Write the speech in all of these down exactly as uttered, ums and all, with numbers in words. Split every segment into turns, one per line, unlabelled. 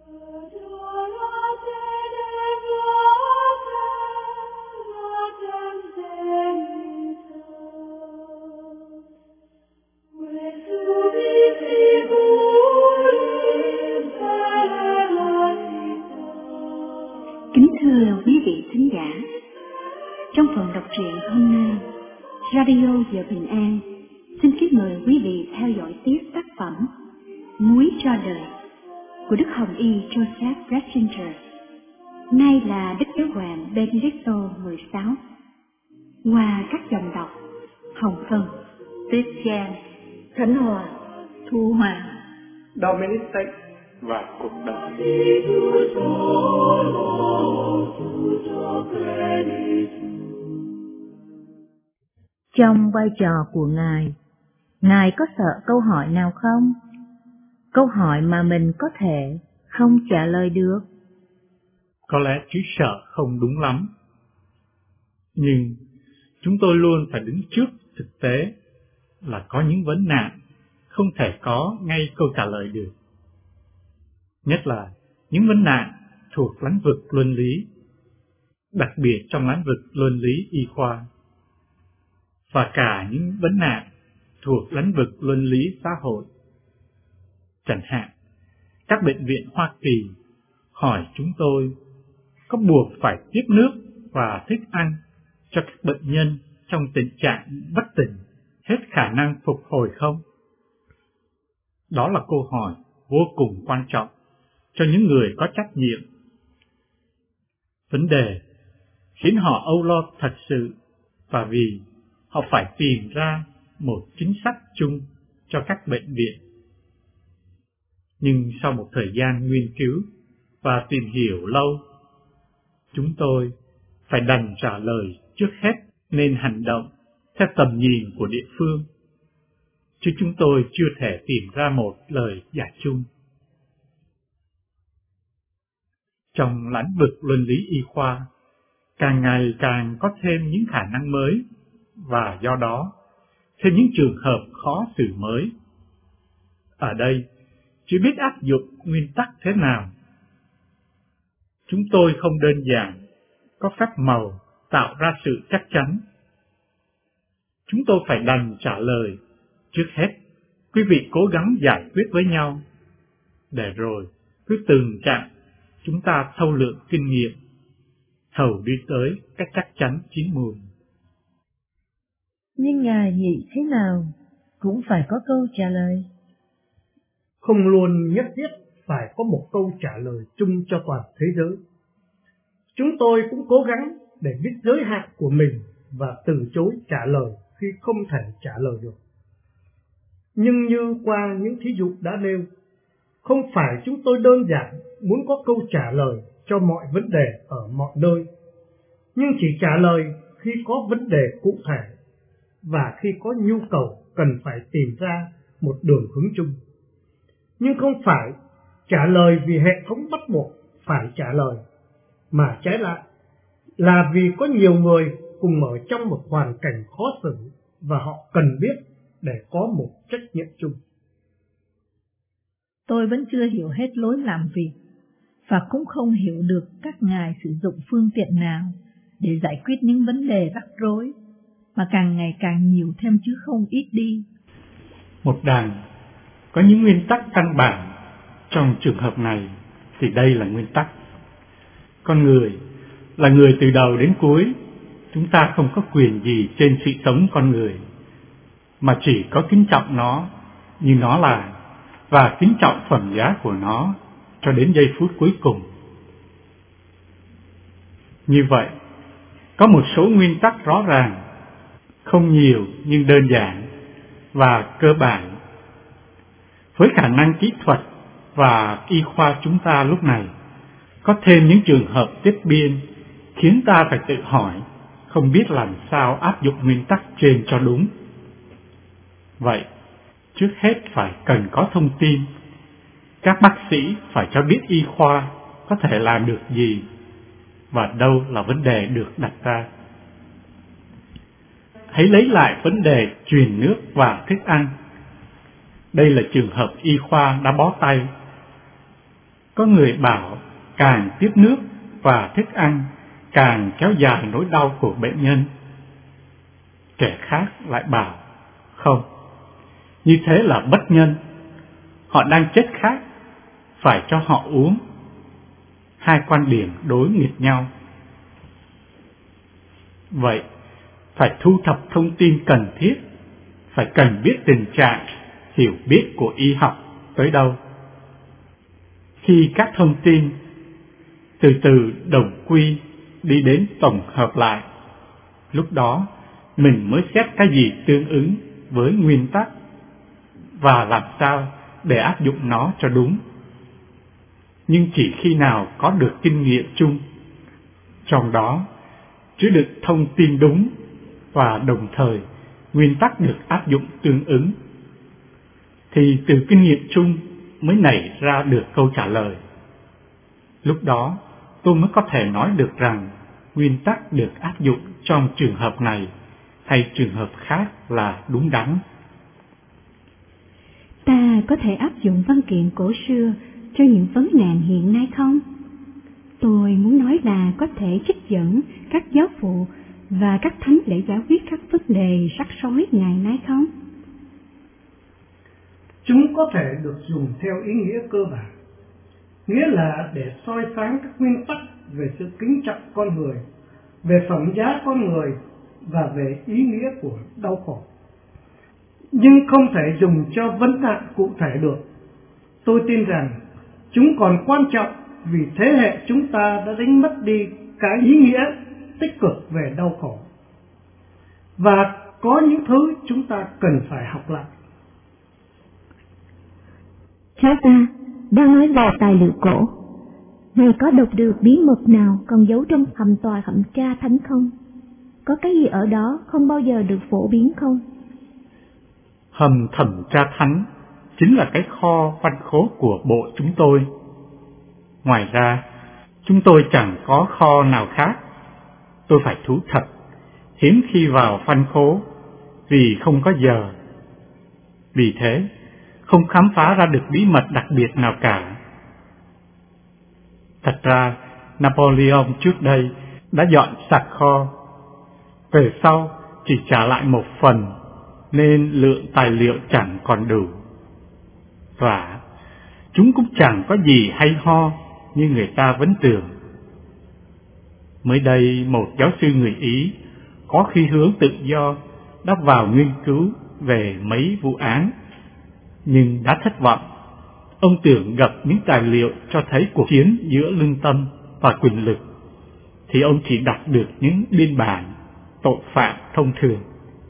Kính thưa quý vị thính giả, trong phần đọc truyện hôm nay, Radio Giờ Bình An xin kính mời quý vị theo dõi tiếp tác phẩm Muối cho đời của Đức Hồng Y Joseph Ratzinger, nay là Đức Giáo hoàng Benedicto mười sáu, qua các dòng đọc Hồng Vân, Christian, Khánh Hòa, Thu Hoàng,
Dominic Tech và cuộc đời.
Trong vai trò của Ngài, Ngài có sợ câu hỏi nào không? Câu hỏi mà mình có thể không trả lời được.
Có lẽ Chúa sợ không đúng lắm. Nhưng chúng tôi luôn phải đứng trước thực tế là có những vấn nạn không thể có ngay câu trả lời được. Nhất là những vấn nạn thuộc lĩnh vực luân lý, đặc biệt trong lĩnh vực luân lý y khoa, và cả những vấn nạn thuộc lĩnh vực luân lý xã hội. Chẳng hạn, các bệnh viện Hoa Kỳ hỏi chúng tôi có buộc phải tiếp nước và thức ăn cho các bệnh nhân trong tình trạng bất tỉnh, hết khả năng phục hồi không? Đó là câu hỏi vô cùng quan trọng cho những người có trách nhiệm. Vấn đề khiến họ âu lo thật sự, và vì họ phải tìm ra một chính sách chung cho các bệnh viện. Nhưng sau một thời gian nghiên cứu và tìm hiểu lâu, chúng tôi phải đành trả lời trước hết nên hành động theo tầm nhìn của địa phương, chứ chúng tôi chưa thể tìm ra một lời giải chung. Trong lĩnh vực luân lý y khoa, càng ngày càng có thêm những khả năng mới, và do đó, thêm những trường hợp khó xử mới. Ở đây, chưa biết áp dụng nguyên tắc thế nào. Chúng tôi không đơn giản có phép màu tạo ra sự chắc chắn. Chúng tôi phải đành trả lời, trước hết, quý vị cố gắng giải quyết với nhau, để rồi cứ từng chặng chúng ta thâu lượng kinh nghiệm, thầu đi tới cách chắc chắn chín mùi.
Nhưng Ngài nghĩ thế nào cũng phải có câu trả lời.
Không luôn nhất thiết phải có một câu trả lời chung cho toàn thế giới. Chúng tôi cũng cố gắng để biết giới hạn của mình và từ chối trả lời khi không thể trả lời được. Nhưng như qua những thí dụ đã nêu, không phải chúng tôi đơn giản muốn có câu trả lời cho mọi vấn đề ở mọi nơi, nhưng chỉ trả lời khi có vấn đề cụ thể và khi có nhu cầu cần phải tìm ra một đường hướng chung. Nhưng không phải trả lời vì hệ thống bắt buộc phải trả lời, mà trái lại là vì có nhiều người cùng ở trong một hoàn cảnh khó xử và họ cần biết để có một trách nhiệm chung.
Tôi vẫn chưa hiểu hết lối làm việc, và cũng không hiểu được các ngài sử dụng phương tiện nào để giải quyết những vấn đề rắc rối, mà càng ngày càng nhiều thêm chứ không ít đi.
Một đàn có những nguyên tắc căn bản. Trong trường hợp này thì đây là nguyên tắc. Con người là người từ đầu đến cuối. Chúng ta không có quyền gì trên sự sống con người, mà chỉ có kính trọng nó như nó là, và kính trọng phẩm giá của nó cho đến giây phút cuối cùng. Như vậy, có một số nguyên tắc rõ ràng, không nhiều nhưng đơn giản và cơ bản. Với khả năng kỹ thuật và y khoa chúng ta lúc này, có thêm những trường hợp tiếp biên khiến ta phải tự hỏi không biết làm sao áp dụng nguyên tắc trên cho đúng. Vậy, trước hết phải cần có thông tin. Các bác sĩ phải cho biết y khoa có thể làm được gì và đâu là vấn đề được đặt ra. Hãy lấy lại vấn đề truyền nước và thức ăn. Đây là trường hợp y khoa đã bó tay. Có người bảo càng tiếp nước và thức ăn càng kéo dài nỗi đau của bệnh nhân. Kẻ khác lại bảo không, như thế là bất nhân, họ đang chết khát, phải cho họ uống. Hai quan điểm đối nghịch nhau. Vậy phải thu thập thông tin cần thiết, phải cần biết tình trạng, hiểu biết của y học tới đâu. Khi các thông tin từ từ đồng quy đi đến tổng hợp lại, lúc đó mình mới xét cái gì tương ứng với nguyên tắc và làm sao để áp dụng nó cho đúng. Nhưng chỉ khi nào có được kinh nghiệm chung, trong đó chứa được thông tin đúng và đồng thời nguyên tắc được áp dụng tương ứng, thì từ kinh nghiệm chung mới nảy ra được câu trả lời. Lúc đó tôi mới có thể nói được rằng nguyên tắc được áp dụng trong trường hợp này hay trường hợp khác là đúng đắn.
Ta có thể áp dụng văn kiện cổ xưa cho những vấn nạn hiện nay không? Tôi muốn nói là có thể trích dẫn các giáo phụ và các thánh để giải quyết các vấn đề rắc rối ngày nay không?
Chúng có thể được dùng theo ý nghĩa cơ bản, nghĩa là để soi sáng các nguyên tắc về sự kính trọng con người, về phẩm giá con người và về ý nghĩa của đau khổ. Nhưng không thể dùng cho vấn nạn cụ thể được. Tôi tin rằng chúng còn quan trọng vì thế hệ chúng ta đã đánh mất đi cái ý nghĩa tích cực về đau khổ. Và có những thứ chúng ta cần phải học lại.
Cha ta đang nói về tài liệu cổ. Ngài có đọc được bí mật nào còn giấu trong hầm tòa thẩm tra thánh không? Có cái gì ở đó không bao giờ được phổ biến không?
Hầm thẩm tra thánh chính là cái kho văn khố của bộ chúng tôi. Ngoài ra, chúng tôi chẳng có kho nào khác. Tôi phải thú thật, hiếm khi vào văn khố vì không có giờ. Vì thế, không khám phá ra được bí mật đặc biệt nào cả. Thật ra, Napoleon trước đây đã dọn sạch kho. Về sau chỉ trả lại một phần, nên lượng tài liệu chẳng còn đủ. Và chúng cũng chẳng có gì hay ho như người ta vẫn tưởng. Mới đây, một giáo sư người Ý có khí hướng tự do đã vào nghiên cứu về mấy vụ án, nhưng đã thất vọng. Ông tưởng gặp những tài liệu cho thấy cuộc chiến giữa lương tâm và quyền lực, thì ông chỉ đọc được những biên bản tội phạm thông thường.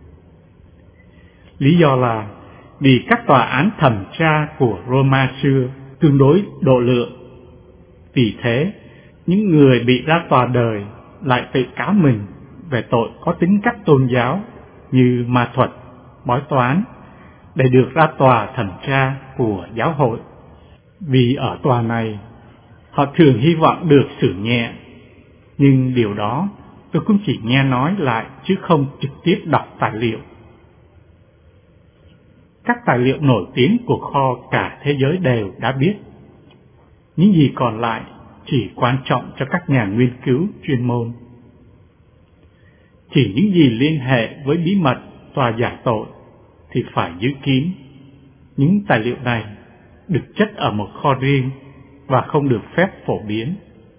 Lý do là vì các tòa án thẩm tra của Roma xưa tương đối độ lượng. Vì thế, những người bị ra tòa đời lại tự cáo mình về tội có tính cách tôn giáo như ma thuật, bói toán, để được ra tòa thẩm tra của giáo hội. Vì ở tòa này, họ thường hy vọng được xử nhẹ, nhưng điều đó tôi cũng chỉ nghe nói lại chứ không trực tiếp đọc tài liệu. Các tài liệu nổi tiếng của kho cả thế giới đều đã biết. Những gì còn lại chỉ quan trọng cho các nhà nghiên cứu chuyên môn. Chỉ những gì liên hệ với bí mật tòa giải tội thì phải giữ kín. Những tài liệu này được chất ở một kho riêng và không được phép phổ biến.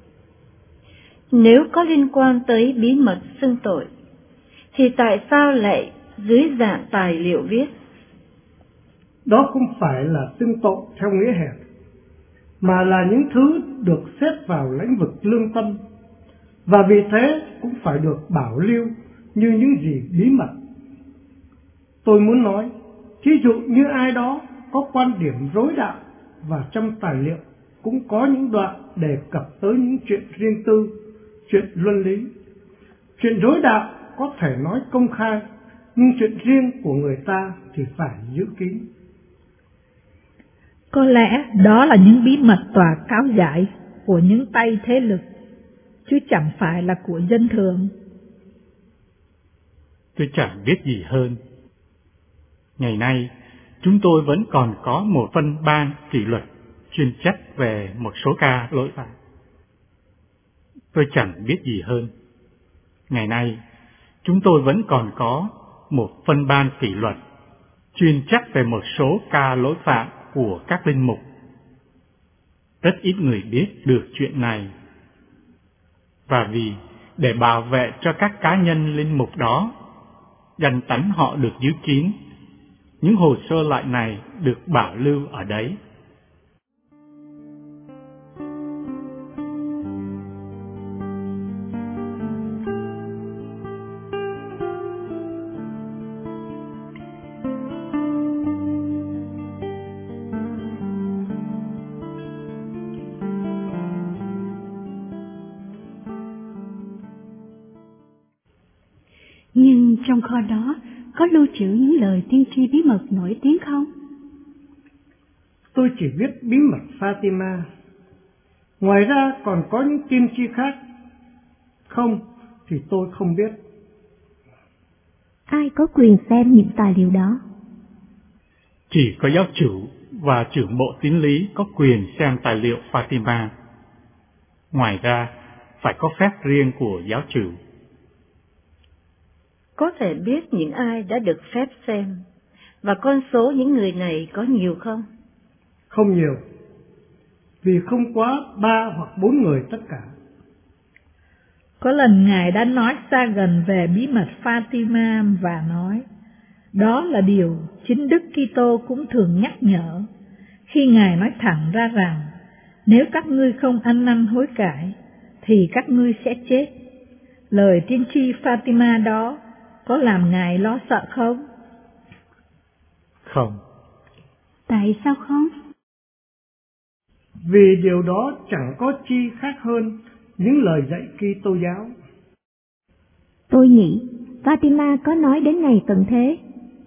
Nếu có liên quan tới bí mật xưng tội, thì tại sao lại dưới dạng tài liệu viết?
Đó không phải là xưng tội theo nghĩa hẹp, mà là những thứ được xếp vào lĩnh vực lương tâm, và vì thế cũng phải được bảo lưu như những gì bí mật. Tôi muốn nói, thí dụ như ai đó có quan điểm rối đạo, và trong tài liệu cũng có những đoạn đề cập tới những chuyện riêng tư, chuyện luân lý. Chuyện rối đạo có thể nói công khai, nhưng chuyện riêng của người ta thì phải giữ kín.
Có lẽ đó là những bí mật tòa cáo giải của những tay thế lực, chứ chẳng phải là của dân thường.
Tôi chẳng biết gì hơn. Ngày nay, chúng tôi vẫn còn có một phân ban kỷ luật chuyên trách về một số ca lỗi phạm. Tôi chẳng biết gì hơn. Ngày nay, chúng tôi vẫn còn có một phân ban kỷ luật chuyên trách về một số ca lỗi phạm của các linh mục. Rất ít người biết được chuyện này. Và vì để bảo vệ cho các cá nhân linh mục đó, danh tánh họ được giữ kín, những hồ sơ loại này được bảo lưu ở đấy.
Nhưng trong kho đó có lưu trữ những lời tiên tri bí mật nổi tiếng không?
Tôi chỉ biết bí mật Fatima. Ngoài ra còn có những tiên tri khác không thì tôi không biết.
Ai có quyền xem những tài liệu đó?
Chỉ có giáo chủ và trưởng bộ tín lý có quyền xem tài liệu Fatima. Ngoài ra, phải có phép riêng của giáo chủ.
Có thể biết những ai đã được phép xem, và con số những người này có nhiều không?
Không nhiều, vì không quá ba hoặc bốn người tất cả.
Có lần Ngài đã nói xa gần về bí mật Fatima và nói, đó là điều chính Đức Kitô cũng thường nhắc nhở, khi Ngài nói thẳng ra rằng, nếu các ngươi không ăn năn hối cải, thì các ngươi sẽ chết. Lời tiên tri Fatima đó có làm Ngài lo sợ không?
Không.
Tại sao không?
Vì điều đó chẳng có chi khác hơn những lời dạy Kitô giáo.
Tôi nghĩ Fatima có nói đến ngày tận thế.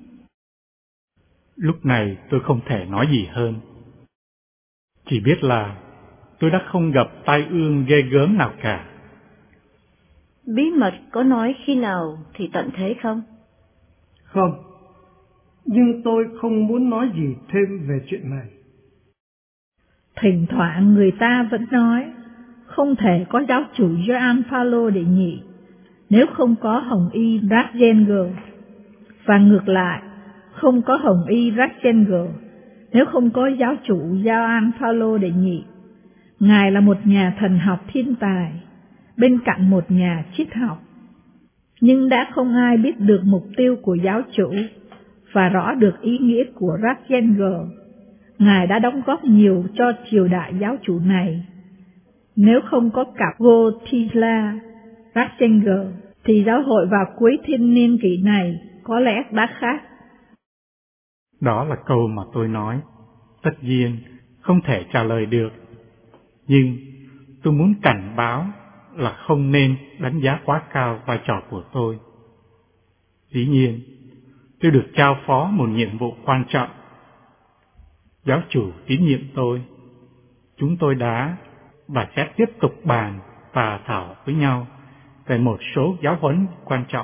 Lúc này tôi không thể nói gì hơn. Chỉ biết là tôi đã không gặp tai ương ghê gớm nào cả.
Bí mật có nói khi nào thì tận thế không?
Không, nhưng tôi không muốn nói gì thêm về chuyện này.
Thỉnh thoảng người ta vẫn nói, không thể có giáo chủ Gioan Phaolô đệ nhị nếu không có Hồng Y Ratzinger, và ngược lại, không có Hồng Y Ratzinger nếu không có giáo chủ Gioan Phaolô đệ nhị. Ngài là một nhà thần học thiên tài, bên cạnh một nhà triết học, nhưng đã không ai biết được mục tiêu của giáo chủ và rõ được ý nghĩa của Ratzinger. Ngài đã đóng góp nhiều cho triều đại giáo chủ này. Nếu không có cặp Wojtyla Ratzinger, thì giáo hội vào cuối thiên niên kỷ này có lẽ đã khác.
Đó là câu mà tôi nói. Tất nhiên, không thể trả lời được. Nhưng tôi muốn cảnh báo là không nên đánh giá quá cao vai trò của tôi. Dĩ nhiên, tôi được trao phó một nhiệm vụ quan trọng. Giáo chủ tín nhiệm tôi. Chúng tôi đã và sẽ tiếp tục bàn và thảo với nhau về một số giáo huấn quan trọng.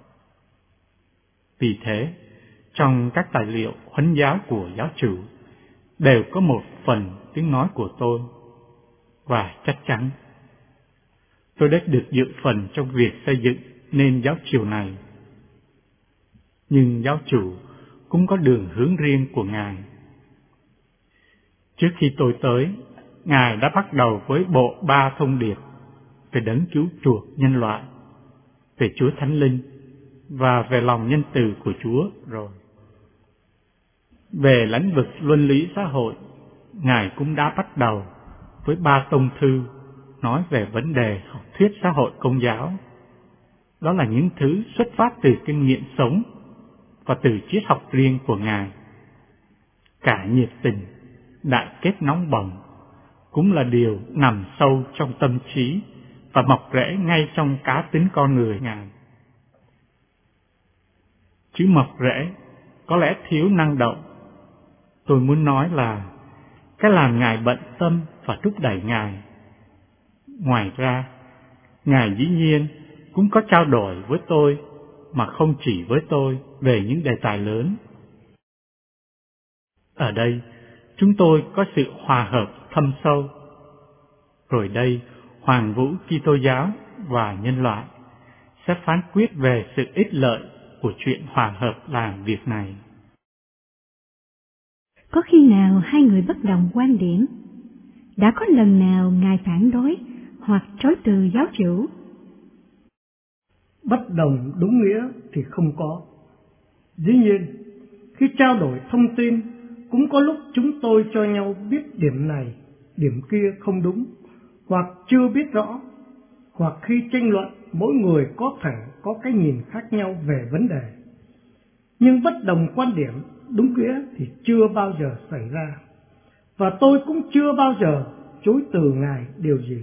Vì thế, trong các tài liệu huấn giáo của giáo chủ đều có một phần tiếng nói của tôi, và chắc chắn tôi đã được dự phần trong việc xây dựng nên giáo triều này. Nhưng giáo chủ cũng có đường hướng riêng của Ngài. Trước khi tôi tới, Ngài đã bắt đầu với bộ ba thông điệp về đấng cứu chuộc nhân loại, về Chúa Thánh Linh và về lòng nhân từ của Chúa rồi. Về lĩnh vực luân lý xã hội, Ngài cũng đã bắt đầu với ba tông thư nói về vấn đề học thuyết xã hội công giáo. Đó là những thứ xuất phát từ kinh nghiệm sống và từ triết học riêng của Ngài. Cả nhiệt tình, đại kết nóng bỏng cũng là điều nằm sâu trong tâm trí và mọc rễ ngay trong cá tính con người Ngài. Chữ mọc rễ có lẽ thiếu năng động. Tôi muốn nói là cái làm Ngài bận tâm và thúc đẩy Ngài. Ngoài ra, Ngài dĩ nhiên cũng có trao đổi với tôi, mà không chỉ với tôi, về những đề tài lớn. Ở đây, chúng tôi có sự hòa hợp thâm sâu. Rồi đây, Hoàng vũ Kitô giáo và nhân loại sẽ phán quyết về sự ích lợi của chuyện hòa hợp làm việc này.
Có khi nào hai người bất đồng quan điểm? Đã có lần nào Ngài phản đối hoặc chối từ giáo chủ?
Bất đồng đúng nghĩa thì không có. Dĩ nhiên, khi trao đổi thông tin, cũng có lúc chúng tôi cho nhau biết điểm này, điểm kia không đúng, hoặc chưa biết rõ, hoặc khi tranh luận mỗi người có thể có cái nhìn khác nhau về vấn đề. Nhưng bất đồng quan điểm đúng nghĩa thì chưa bao giờ xảy ra, và tôi cũng chưa bao giờ chối từ Ngài điều gì.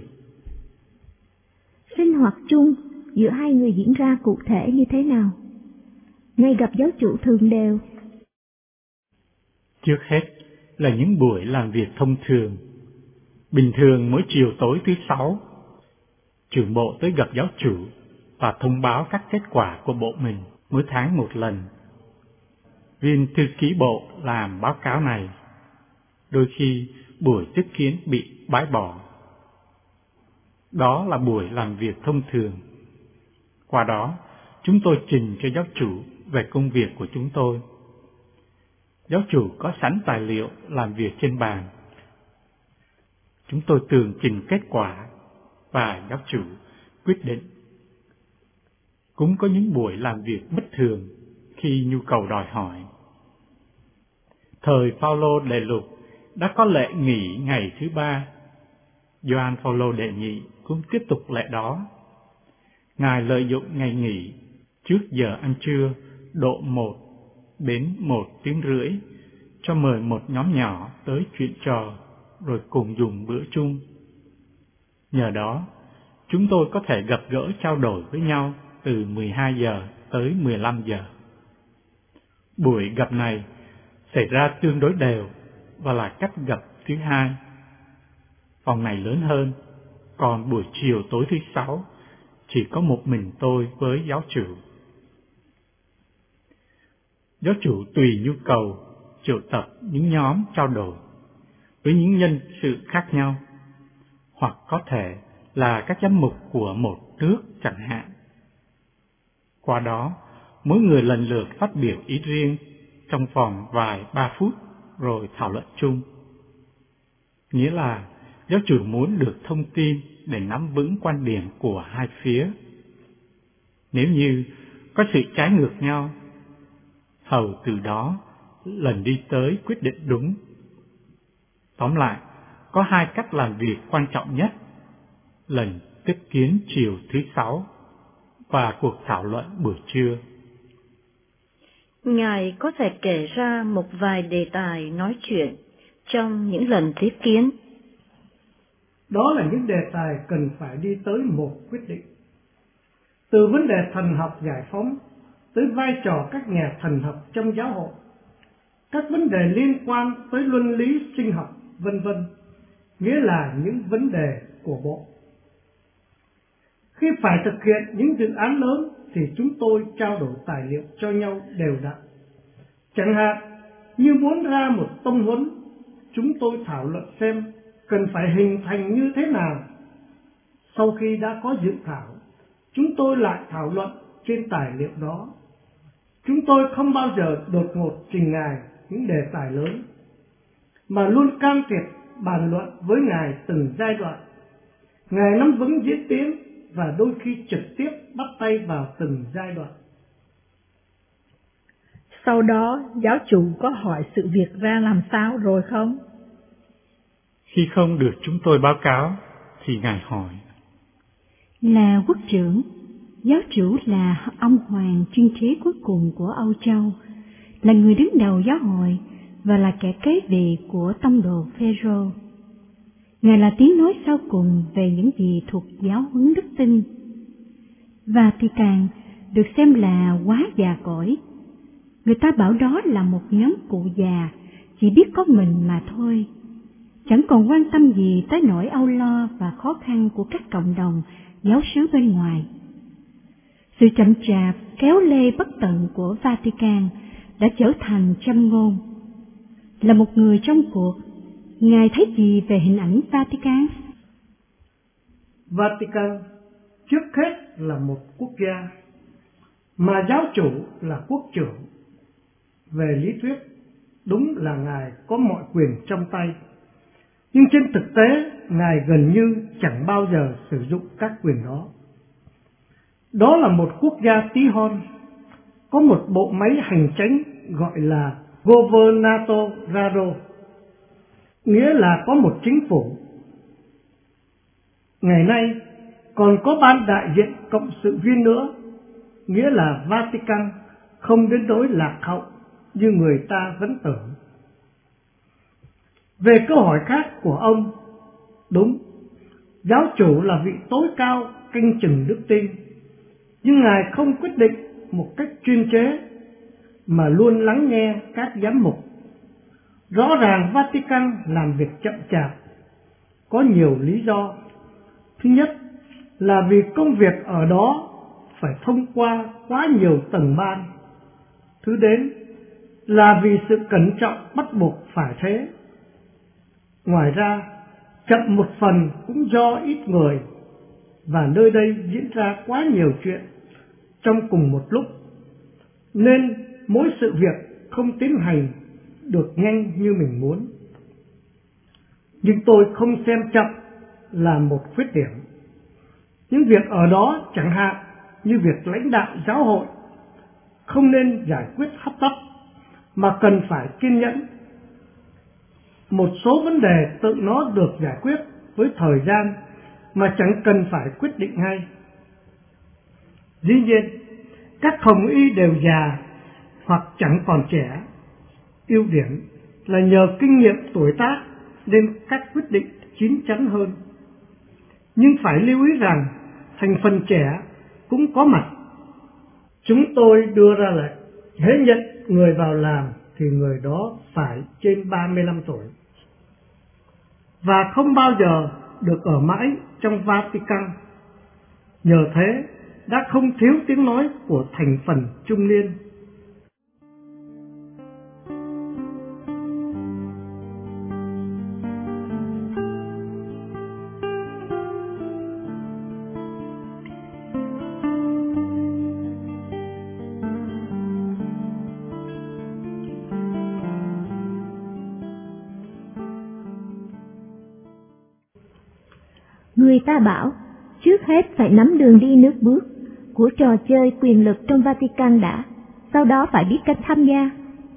Sinh hoạt chung giữa hai người diễn ra cụ thể như thế nào? Ngài gặp giáo chủ thường đều.
Trước hết là những buổi làm việc thông thường. Bình thường mỗi chiều tối thứ sáu, trưởng bộ tới gặp giáo chủ và thông báo các kết quả của bộ mình mỗi tháng một lần. Viên thư ký bộ làm báo cáo này. Đôi khi buổi tiếp kiến bị bãi bỏ. Đó là buổi làm việc thông thường. Qua đó, chúng tôi trình cho giáo chủ về công việc của chúng tôi. Giáo chủ có sẵn tài liệu làm việc trên bàn. Chúng tôi tường trình kết quả và giáo chủ quyết định. Cũng có những buổi làm việc bất thường khi nhu cầu đòi hỏi. Thời Phaolô Đệ Lục đã có lệ nghỉ ngày thứ ba. Gioan Phaolô Đệ Nhị cũng tiếp tục lệ đó. Ngài lợi dụng ngày nghỉ trước giờ ăn trưa độ một đến một tiếng rưỡi cho mời một nhóm nhỏ tới chuyện trò rồi cùng dùng bữa chung. Nhờ đó, chúng tôi có thể gặp gỡ trao đổi với nhau từ mười hai giờ tới mười lăm giờ. Buổi gặp này xảy ra tương đối đều và là cách gặp thứ hai. Phòng này lớn hơn, còn buổi chiều tối thứ sáu chỉ có một mình tôi với giáo chủ. Giáo chủ tùy nhu cầu triệu tập những nhóm trao đổi với những nhân sự khác nhau, hoặc có thể là các giám mục của một nước chẳng hạn. Qua đó, mỗi người lần lượt phát biểu ý riêng trong vòng vài ba phút rồi thảo luận chung. Nghĩa là giáo chủ muốn được thông tin để nắm vững quan điểm của hai phía. Nếu như có sự trái ngược nhau, hầu từ đó lần đi tới quyết định đúng. Tóm lại, có hai cách làm việc quan trọng nhất: lần tiếp kiến chiều thứ sáu và cuộc thảo luận buổi trưa.
Ngài có thể kể ra một vài đề tài nói chuyện trong những lần tiếp kiến.
Đó là những đề tài cần phải đi tới một quyết định. Từ vấn đề thần học giải phóng tới vai trò các nhà thần học trong giáo hội, các vấn đề liên quan tới luân lý sinh học, vân vân, nghĩa là những vấn đề của bộ. Khi phải thực hiện những dự án lớn thì chúng tôi trao đổi tài liệu cho nhau đều đặn. Chẳng hạn như muốn ra một tông huấn, chúng tôi thảo luận xem cần phải hình thành như thế nào. Sau khi đã có dự thảo, chúng tôi lại thảo luận trên tài liệu đó. Chúng tôi không bao giờ đột ngột trình Ngài những đề tài lớn, mà luôn can thiệp bàn luận với Ngài từng giai đoạn. Ngài nắm vững diễn tiến và đôi khi trực tiếp bắt tay vào từng giai đoạn.
Sau đó, giáo chủ có hỏi sự việc ra làm sao rồi không?
Khi không được chúng tôi báo cáo, thì Ngài hỏi:
Là quốc trưởng, giáo chủ là ông hoàng chuyên chế cuối cùng của Âu Châu, là người đứng đầu giáo hội và là kẻ kế vị của tông đồ Phêrô. Ngài là tiếng nói sau cùng về những gì thuộc giáo huấn đức tin. Vatican được xem là quá già cỗi. Người ta bảo đó là một nhóm cụ già, chỉ biết có mình mà thôi, chẳng còn quan tâm gì tới nỗi âu lo và khó khăn của các cộng đồng giáo xứ bên ngoài. Sự chậm chạp, kéo lê bất tận của Vatican đã trở thành châm ngôn. Là một người trong cuộc, Ngài thấy gì về hình ảnh Vatican?
Vatican trước hết là một quốc gia, mà giáo chủ là quốc trưởng. Về lý thuyết, đúng là Ngài có mọi quyền trong tay, nhưng trên thực tế, Ngài gần như chẳng bao giờ sử dụng các quyền đó. Đó là một quốc gia tí hon, có một bộ máy hành chánh gọi là Governatore, nghĩa là có một chính phủ. Ngày nay còn có ban đại diện cộng sự viên nữa, nghĩa là Vatican không đến nỗi lạc hậu như người ta vẫn tưởng. Về câu hỏi khác của ông, đúng, giáo chủ là vị tối cao canh chừng đức tin, nhưng Ngài không quyết định một cách chuyên chế, mà luôn lắng nghe các giám mục. Rõ ràng Vatican làm việc chậm chạp, có nhiều lý do. Thứ nhất là vì công việc ở đó phải thông qua quá nhiều tầng ban. Thứ đến là vì sự cẩn trọng bắt buộc phải thế. Ngoài ra, chậm một phần cũng do ít người, và nơi đây diễn ra quá nhiều chuyện trong cùng một lúc, nên mỗi sự việc không tiến hành được nhanh như mình muốn. Nhưng tôi không xem chậm là một khuyết điểm. Những việc ở đó, chẳng hạn như việc lãnh đạo giáo hội, không nên giải quyết hấp tấp, mà cần phải kiên nhẫn. Một số vấn đề tự nó được giải quyết với thời gian, mà chẳng cần phải quyết định ngay. Dĩ nhiên, các hồng y đều già hoặc chẳng còn trẻ. Ưu điểm là nhờ kinh nghiệm tuổi tác nên các quyết định chín chắn hơn. Nhưng phải lưu ý rằng thành phần trẻ cũng có mặt. Chúng tôi đưa ra lệnh hễ nhận người vào làm thì người đó phải trên ba mươi lăm tuổi, và không bao giờ được ở mãi trong Vatican. Nhờ thế đã không thiếu tiếng nói của thành phần trung niên.
Người ta bảo, trước hết phải nắm đường đi nước bước của trò chơi quyền lực trong Vatican đã, sau đó phải biết cách tham gia.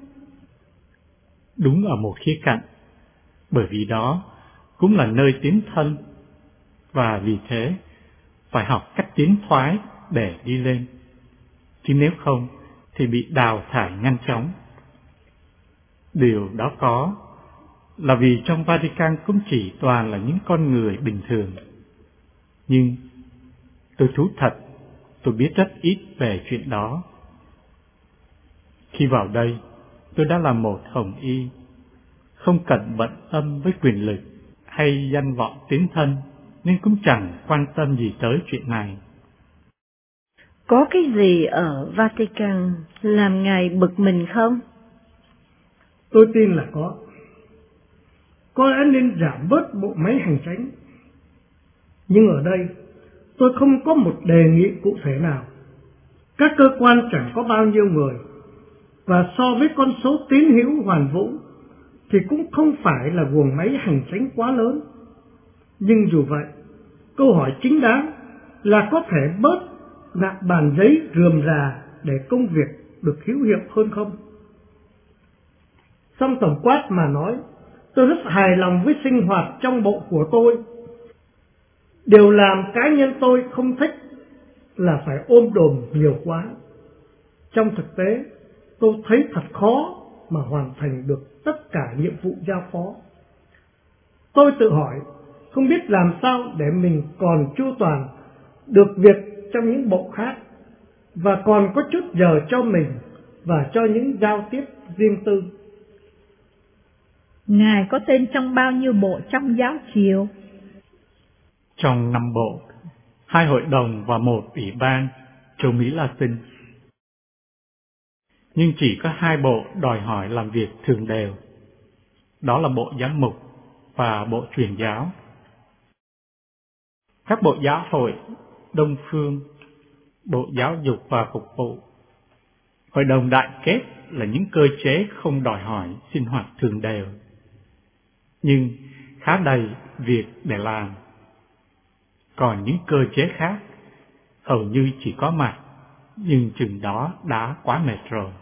Đúng ở một khía cạnh, bởi vì đó cũng là nơi tiến thân, và vì thế phải học cách tiến thoái để đi lên, chứ nếu không thì bị đào thải nhanh chóng. Điều đó có là vì trong Vatican cũng chỉ toàn là những con người bình thường. Nhưng tôi thú thật, tôi biết rất ít về chuyện đó. Khi vào đây, tôi đã là một hồng y, không cần bận tâm với quyền lực hay danh vọng tiến thân, nên cũng chẳng quan tâm gì tới chuyện này.
Có cái gì ở Vatican làm Ngài bực mình không?
Tôi tin là có. Có lẽ nên giảm bớt bộ máy hành chánh. Nhưng ở đây, tôi không có một đề nghị cụ thể nào. Các cơ quan chẳng có bao nhiêu người, và so với con số tín hữu hoàn vũ thì cũng không phải là guồng máy hành chánh quá lớn. Nhưng dù vậy, câu hỏi chính đáng là có thể bớt nặng bàn giấy rườm rà để công việc được hữu hiệu hơn không? Trong tổng quát mà nói, tôi rất hài lòng với sinh hoạt trong bộ của tôi. Điều làm cá nhân tôi không thích là phải ôm đồm nhiều quá. Trong thực tế, tôi thấy thật khó mà hoàn thành được tất cả nhiệm vụ giao phó. Tôi tự hỏi, không biết làm sao để mình còn chu toàn được việc trong những bộ khác, và còn có chút giờ cho mình và cho những giao tiếp riêng tư.
Ngài có tên trong bao nhiêu bộ trong giáo triều?
Trong năm bộ, hai hội đồng và một ủy ban châu Mỹ Latin. Nhưng chỉ có hai bộ đòi hỏi làm việc thường đều. Đó là bộ giám mục và Bộ Truyền giáo. Các bộ giáo hội Đông Phương, Bộ Giáo dục và Phục vụ, Hội đồng Đại kết là những cơ chế không đòi hỏi sinh hoạt thường đều, nhưng khá đầy việc để làm. Còn những cơ chế khác hầu như chỉ có mặt, nhưng chừng đó đã quá mệt rồi.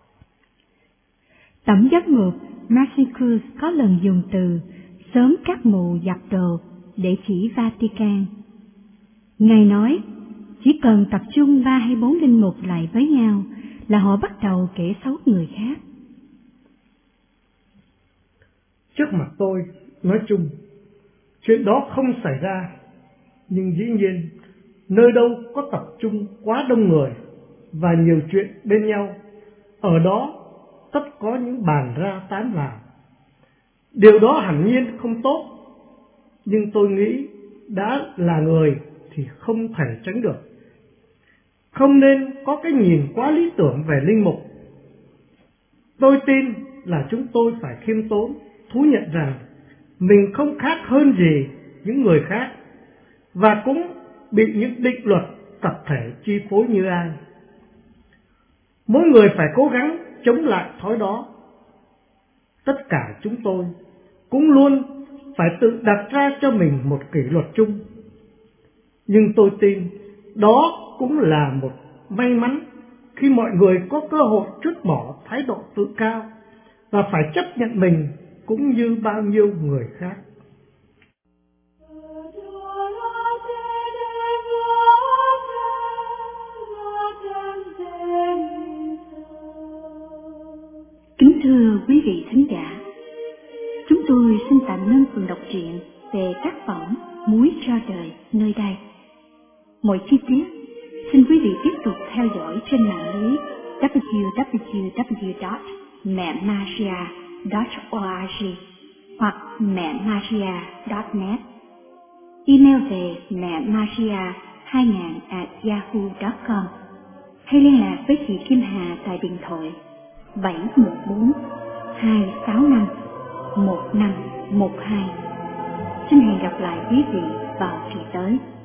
Tổng giám mục Marcicus có lần dùng từ sớm các mù giặt đồ để chỉ Vatican. Ngài nói, chỉ cần tập trung ba hay bốn linh mục lại với nhau là họ bắt đầu kể xấu người khác.
Trước mặt tôi, nói chung, chuyện đó không xảy ra, nhưng dĩ nhiên, nơi đâu có tập trung quá đông người và nhiều chuyện bên nhau, ở đó tất có những bàn ra tán vào. Điều đó hẳn nhiên không tốt, nhưng tôi nghĩ đã là người thì không thể tránh được. Không nên có cái nhìn quá lý tưởng về linh mục. Tôi tin là chúng tôi phải khiêm tốn, thú nhận rằng mình không khác hơn gì những người khác, và cũng bị những định luật tập thể chi phối như ai. Mỗi người phải cố gắng chống lại thói đó. Tất cả chúng tôi cũng luôn phải tự đặt ra cho mình một kỷ luật chung. Nhưng tôi tin đó cũng là một may mắn khi mọi người có cơ hội trút bỏ thái độ tự cao và phải chấp nhận mình cũng như bao nhiêu người khác.
Kính thưa quý vị thính giả, chúng tôi xin tạm ngưng phần đọc truyện về tác phẩm Muối ra đời nơi đây. Mọi chi tiết xin quý vị tiếp tục theo dõi trên mạng lưới w w w chấm mẹ maria chấm org hoặc mẹ maria chấm net. Email về mẹ maria hai nghìn a yahoo chấm com hay liên lạc với chị Kim Hà tại điện thoại bảy một bốn hai sáu năm một năm một hai. Xin hẹn gặp lại quý vị vào kỳ tới.